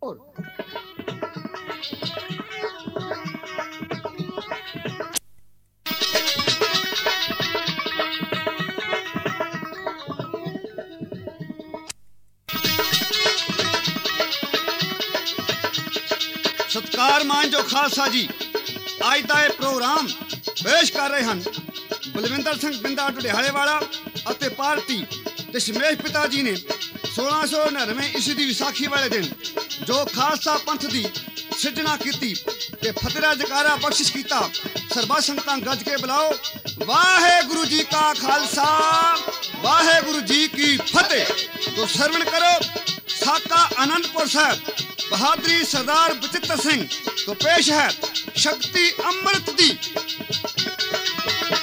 ਸਤਿਕਾਰ ਮਾਨ ਜੋ ਖਾਲਸਾ ਜੀ, ਅੱਜ ਦਾ ਇਹ ਪ੍ਰੋਗਰਾਮ ਪੇਸ਼ ਕਰ ਰਹੇ ਹਨ ਬਲਵਿੰਦਰ ਸਿੰਘ ਬਿੰਦਾ ਢੁਡਿਆਲੇ ਵਾਲਾ ਅਤੇ ਪਾਰਟੀ ਦਸ਼ਮੇਸ਼ ਪਿਤਾ ਜੀ ਨੇ 1699 ਈਸਵੀ ਦੀ ਵਿਸਾਖੀ ਵਾਲੇ ਦਿਨ ਜੋ ਖਾਲਸਾ ਪੰਥ ਦੀ ਸਿਰਜਣਾ ਕੀਤੀ ਤੇ ਫਤਿਹ ਦਾ ਜਕਾਰਾ ਬਖਸ਼ਿਸ਼ ਕੀਤਾ। ਸਰਬੱਤ ਸੰਗਤਾਂ ਗੱਜ ਕੇ ਬੁਲਾਓ, ਵਾਹਿਗੁਰੂ ਜੀ ਕਾ ਖਾਲਸਾ ਵਾਹਿਗੁਰੂ ਜੀ ਕੀ ਫਤਿਹ। तो श्रवण करो साका आनंदपुर साहब बहादुरी सरदार बचित्र सिंह। तो पेश है शक्ति अमृत दी।